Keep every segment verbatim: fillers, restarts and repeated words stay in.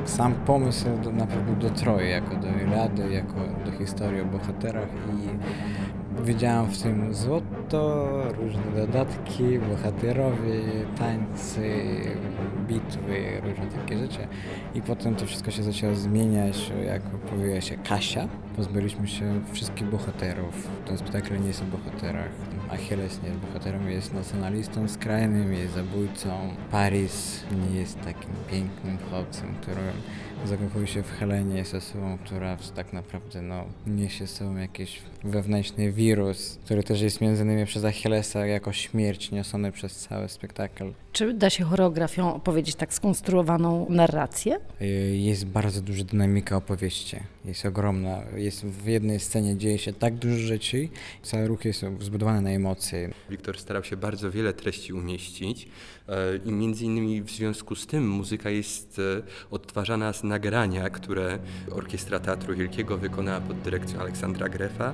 sam pomysł do, naprawdę do Troi, jako do Iliady, jako do historii o bohaterach i widziałam w tym złoto, różne dodatki, bohaterowie, tańcy, bitwy, różne takie rzeczy. I potem to wszystko się zaczęło zmieniać, jak pojawiła się Kasia. Pozbyliśmy się wszystkich bohaterów. Ten spektakl nie jest o bohaterach. Achilles nie jest bohaterem, jest nacjonalistą skrajnym, jest zabójcą. Paris nie jest takim pięknym chłopcem, który zakochuje się w Helenie, jest osobą, która tak naprawdę no, niesie z sobą jakiś wewnętrzny wirus, który też jest między innymi przez Achillesa jako śmierć niesiony przez cały spektakl. Czy da się choreografią opowiedzieć tak skonstruowaną narrację? Jest bardzo duża dynamika opowieści, jest ogromna. Jest w jednej scenie dzieje się tak dużo rzeczy, cały ruch jest zbudowany na emocje. Wiktor starał się bardzo wiele treści umieścić i między innymi w związku z tym muzyka jest odtwarzana z nagrania, które Orkiestra Teatru Wielkiego wykonała pod dyrekcją Aleksandra Grefa.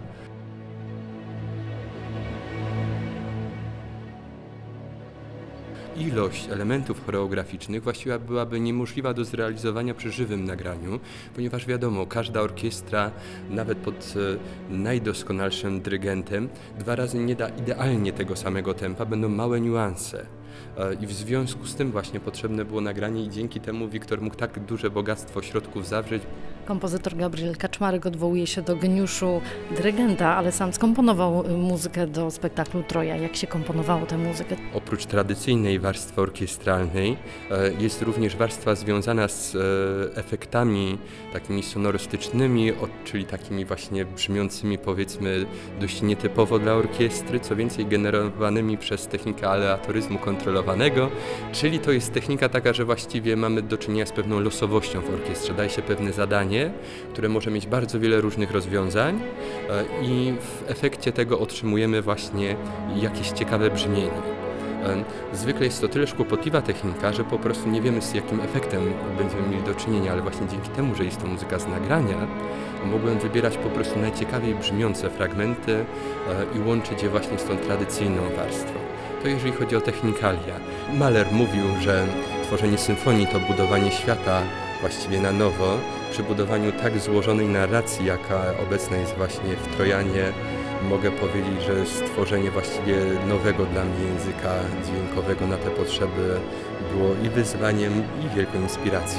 Ilość elementów choreograficznych właściwie byłaby niemożliwa do zrealizowania przy żywym nagraniu, ponieważ wiadomo, każda orkiestra, nawet pod najdoskonalszym dyrygentem, dwa razy nie da idealnie tego samego tempa, będą małe niuanse. I w związku z tym właśnie potrzebne było nagranie i dzięki temu Wiktor mógł tak duże bogactwo środków zawrzeć. Kompozytor Gabriel Kaczmarek odwołuje się do geniuszu dyrygenta, ale sam skomponował muzykę do spektaklu Troja. Jak się komponowało tę muzykę? Oprócz tradycyjnej warstwy orkiestralnej jest również warstwa związana z efektami takimi sonorystycznymi, czyli takimi właśnie brzmiącymi powiedzmy dość nietypowo dla orkiestry, co więcej generowanymi przez technikę aleatoryzmu kontrolowanego, czyli to jest technika taka, że właściwie mamy do czynienia z pewną losowością w orkiestrze. Daje się pewne zadanie, które może mieć bardzo wiele różnych rozwiązań i w efekcie tego otrzymujemy właśnie jakieś ciekawe brzmienie. Zwykle jest to tyle kłopotliwa technika, że po prostu nie wiemy, z jakim efektem będziemy mieli do czynienia, ale właśnie dzięki temu, że jest to muzyka z nagrania, mogłem wybierać po prostu najciekawiej brzmiące fragmenty i łączyć je właśnie z tą tradycyjną warstwą. To jeżeli chodzi o technikalia. Mahler mówił, że tworzenie symfonii to budowanie świata właściwie na nowo, przy budowaniu tak złożonej narracji, jaka obecna jest właśnie w Trojanie, mogę powiedzieć, że stworzenie właściwie nowego dla mnie języka dźwiękowego na te potrzeby było i wyzwaniem, i wielką inspiracją.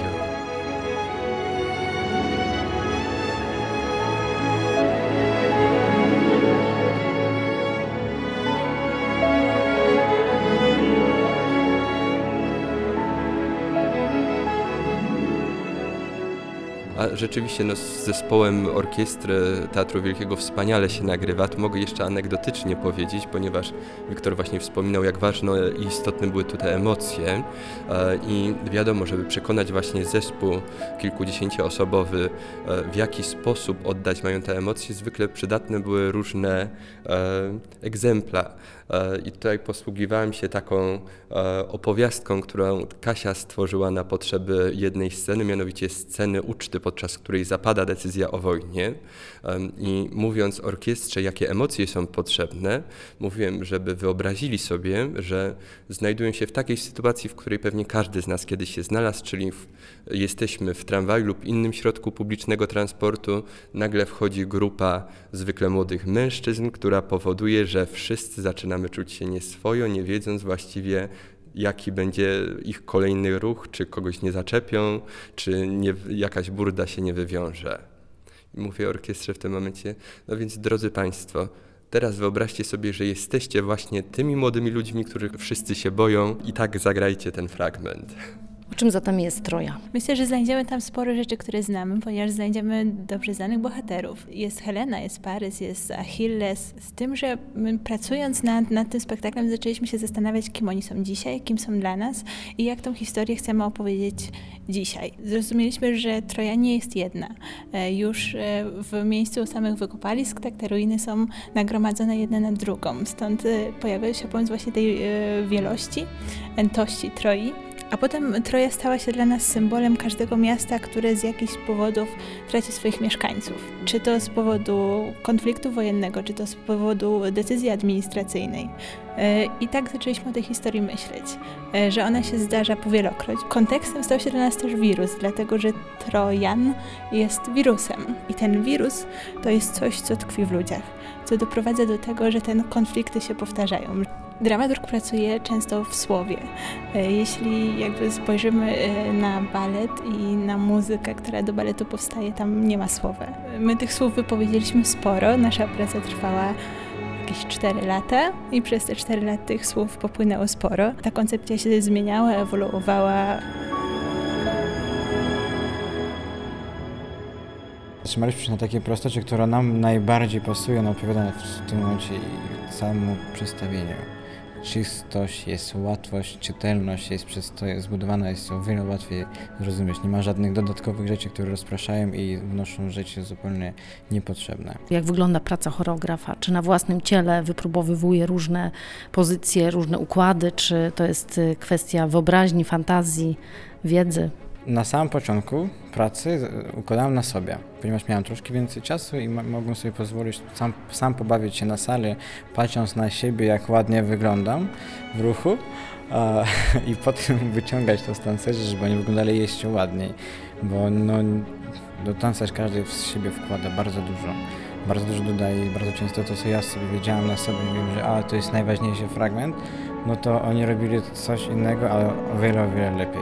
A rzeczywiście no, z zespołem orkiestry Teatru Wielkiego wspaniale się nagrywa. Tu mogę jeszcze anegdotycznie powiedzieć, ponieważ Wiktor właśnie wspominał, jak ważne i istotne były tutaj emocje i wiadomo, żeby przekonać właśnie zespół kilkudziesięcioosobowy, w jaki sposób oddać mają te emocje, zwykle przydatne były różne egzempla. I tutaj posługiwałem się taką opowiastką, którą Kasia stworzyła na potrzeby jednej sceny, mianowicie sceny uczty, podczas której zapada decyzja o wojnie. I mówiąc orkiestrze, jakie emocje są potrzebne, mówiłem, żeby wyobrazili sobie, że znajdują się w takiej sytuacji, w której pewnie każdy z nas kiedyś się znalazł, czyli w, jesteśmy w tramwaju lub innym środku publicznego transportu, nagle wchodzi grupa zwykle młodych mężczyzn, która powoduje, że wszyscy zaczynamy czuć się nieswojo, nie wiedząc właściwie, jaki będzie ich kolejny ruch, czy kogoś nie zaczepią, czy nie, jakaś burda się nie wywiąże. I mówię orkiestrze w tym momencie, no więc drodzy Państwo, teraz wyobraźcie sobie, że jesteście właśnie tymi młodymi ludźmi, których wszyscy się boją i tak zagrajcie ten fragment. O czym zatem jest Troja? Myślę, że znajdziemy tam sporo rzeczy, które znamy, ponieważ znajdziemy dobrze znanych bohaterów. Jest Helena, jest Parys, jest Achilles. Z tym, że my pracując nad, nad tym spektaklem zaczęliśmy się zastanawiać, kim oni są dzisiaj, kim są dla nas i jak tą historię chcemy opowiedzieć dzisiaj. Zrozumieliśmy, że Troja nie jest jedna. Już w miejscu samych wykopalisk tak te ruiny są nagromadzone jedna na drugą. Stąd pojawił się pomysł właśnie tej wielości, entości Troi. A potem Troja stała się dla nas symbolem każdego miasta, które z jakichś powodów traci swoich mieszkańców. Czy to z powodu konfliktu wojennego, czy to z powodu decyzji administracyjnej. I tak zaczęliśmy o tej historii myśleć, że ona się zdarza powielokroć. Kontekstem stał się dla nas też wirus, dlatego że Trojan jest wirusem. I ten wirus to jest coś, co tkwi w ludziach, co doprowadza do tego, że te konflikty się powtarzają. Dramaturg pracuje często w słowie. Jeśli jakby spojrzymy na balet i na muzykę, która do baletu powstaje, tam nie ma słowa. My tych słów wypowiedzieliśmy sporo, nasza praca trwała jakieś cztery lata i przez te cztery lata tych słów popłynęło sporo. Ta koncepcja się zmieniała, ewoluowała. Zatrzymaliśmy się na takiej prostocie, która nam najbardziej pasuje, ona odpowiada w tym momencie i całemu przedstawieniu. Czystość, jest łatwość, czytelność jest przez to jest zbudowana, jest o wiele łatwiej zrozumieć. Nie ma żadnych dodatkowych rzeczy, które rozpraszają i wnoszą rzeczy zupełnie niepotrzebne. Jak wygląda praca choreografa? Czy na własnym ciele wypróbowywuje różne pozycje, różne układy, czy to jest kwestia wyobraźni, fantazji, wiedzy? Na samym początku pracy układałem na sobie, ponieważ miałem troszkę więcej czasu i mogłem sobie pozwolić sam, sam pobawić się na sali, patrząc na siebie, jak ładnie wyglądam w ruchu a, i potem wyciągać to z tancerzy, żeby oni wyglądali jeszcze ładniej, bo no, do tancerz każdy z siebie wkłada bardzo dużo. Bardzo dużo dodaje i bardzo często to, co ja sobie wiedziałem na sobie, wiem, że a, to jest najważniejszy fragment, no to oni robili coś innego, ale o wiele, o wiele lepiej.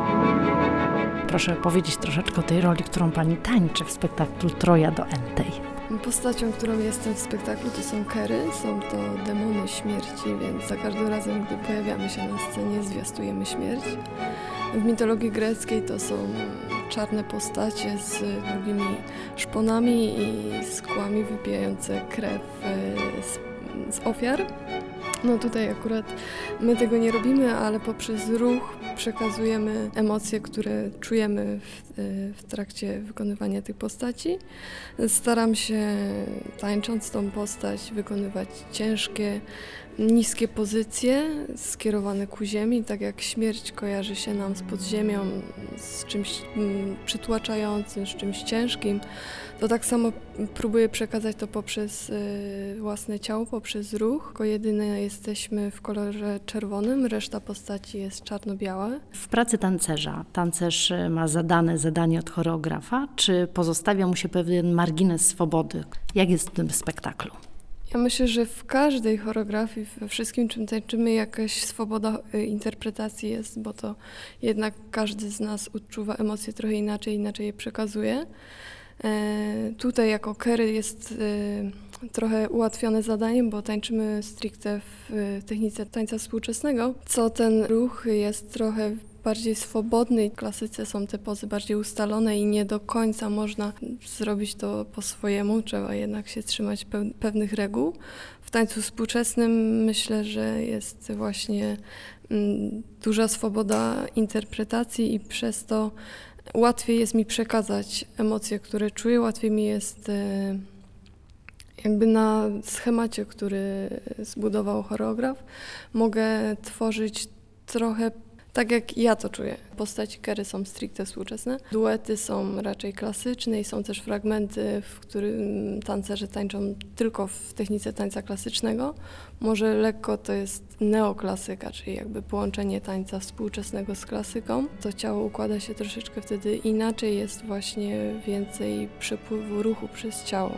Proszę powiedzieć troszeczkę o tej roli, którą pani tańczy w spektaklu Troja do Entei. Postacią, którą jestem w spektaklu, to są kery, są to demony śmierci, więc za każdym razem, gdy pojawiamy się na scenie, zwiastujemy śmierć. W mitologii greckiej to są czarne postacie z długimi szponami i skłami wypijające krew z, z ofiar. No tutaj akurat my tego nie robimy, ale poprzez ruch przekazujemy emocje, które czujemy w, w trakcie wykonywania tych postaci. Staram się, tańcząc tą postać, wykonywać ciężkie, niskie pozycje skierowane ku ziemi, tak jak śmierć kojarzy się nam z podziemią, z czymś przytłaczającym, z czymś ciężkim, to tak samo próbuję przekazać to poprzez y, własne ciało, poprzez ruch. Tylko jedyne jesteśmy w kolorze czerwonym, reszta postaci jest czarno-biała. W pracy tancerza tancerz ma zadane zadanie od choreografa, czy pozostawia mu się pewien margines swobody? Jak jest w tym spektaklu? Ja myślę, że w każdej choreografii, we wszystkim, czym tańczymy, jakaś swoboda interpretacji jest, bo to jednak każdy z nas odczuwa emocje trochę inaczej, inaczej je przekazuje. E, tutaj jako kery jest e, trochę ułatwione zadanie, bo tańczymy stricte w e, technice tańca współczesnego, co ten ruch jest trochę bardziej swobodny. W klasyce są te pozy bardziej ustalone i nie do końca można zrobić to po swojemu, trzeba jednak się trzymać peł- pewnych reguł. W tańcu współczesnym myślę, że jest właśnie mm, duża swoboda interpretacji i przez to łatwiej jest mi przekazać emocje, które czuję, łatwiej mi jest e, jakby na schemacie, który zbudował choreograf, mogę tworzyć trochę tak, jak ja to czuję. Postaci kery są stricte współczesne, duety są raczej klasyczne i są też fragmenty, w którym tancerze tańczą tylko w technice tańca klasycznego. Może lekko to jest neoklasyka, czyli jakby połączenie tańca współczesnego z klasyką. To ciało układa się troszeczkę wtedy inaczej, jest właśnie więcej przepływu ruchu przez ciało.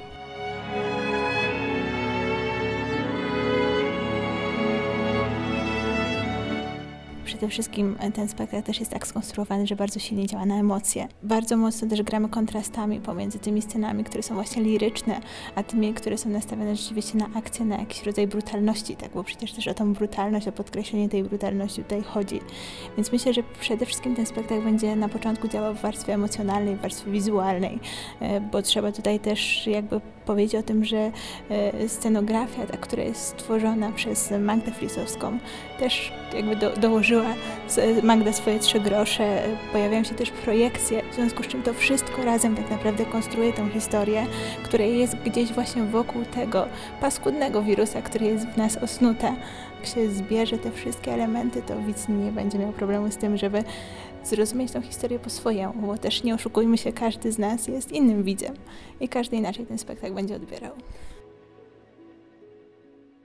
Przede wszystkim ten spektakl też jest tak skonstruowany, że bardzo silnie działa na emocje. Bardzo mocno też gramy kontrastami pomiędzy tymi scenami, które są właśnie liryczne, a tymi, które są nastawione rzeczywiście na akcję, na jakiś rodzaj brutalności, tak? Bo przecież też o tą brutalność, o podkreślenie tej brutalności tutaj chodzi. Więc myślę, że przede wszystkim ten spektakl będzie na początku działał w warstwie emocjonalnej, w warstwie wizualnej, bo trzeba tutaj też jakby powiedzieć o tym, że e, scenografia, ta, która jest stworzona przez Magdę Flisowską, też jakby do, dołożyła z, Magda swoje trzy grosze, pojawiają się też projekcje, w związku z czym to wszystko razem tak naprawdę konstruuje tą historię, która jest gdzieś właśnie wokół tego paskudnego wirusa, który jest w nas osnuta. Jak się zbierze te wszystkie elementy, to widz nie będzie miał problemu z tym, żeby zrozumieć tą historię po swojemu, bo też nie oszukujmy się, każdy z nas jest innym widzem i każdy inaczej ten spektakl będzie odbierał.